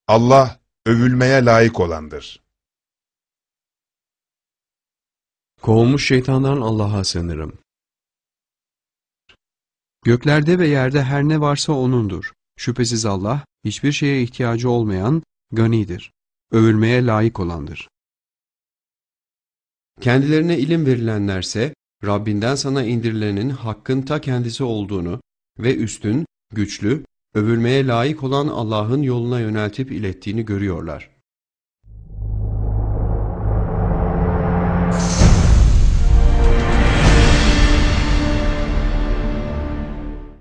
Allah övülmeye layık olandır. Kovulmuş şeytandan Allah'a sığınırım. Göklerde ve yerde her ne varsa O'nundur. Şüphesiz Allah, hiçbir şeye ihtiyacı olmayan, ganidir. Övülmeye layık olandır. Kendilerine ilim verilenlerse, Rabbinden sana indirilenin hakkın ta kendisi olduğunu ve üstün, güçlü, övülmeye layık olan Allah'ın yoluna yöneltip ilettiğini görüyorlar.